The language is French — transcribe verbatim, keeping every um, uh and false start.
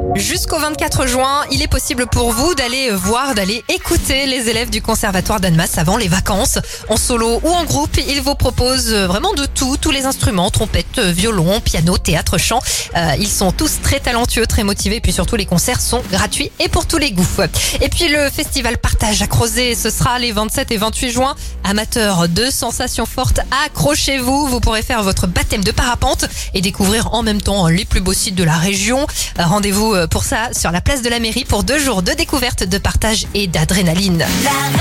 Jusqu'au vingt-quatre juin, il est possible pour vous d'aller voir, d'aller écouter les élèves du Conservatoire d'Annemasse avant les vacances. En solo ou en groupe, ils vous proposent vraiment de tout, tous les instruments, trompette, violon, piano, théâtre, chant. Euh, ils sont tous très talentueux, très motivés, puis surtout les concerts sont gratuits et pour tous les goûts. Et puis le festival Partage à Crozet, ce sera les vingt-sept et vingt-huit juin. Amateurs de sensations fortes, accrochez-vous, vous pourrez faire votre baptême de parapente et découvrir en même temps les plus beaux sites de la région. Rendez-vous pour ça sur la place de la mairie pour deux jours de découverte, de partage et d'adrénaline.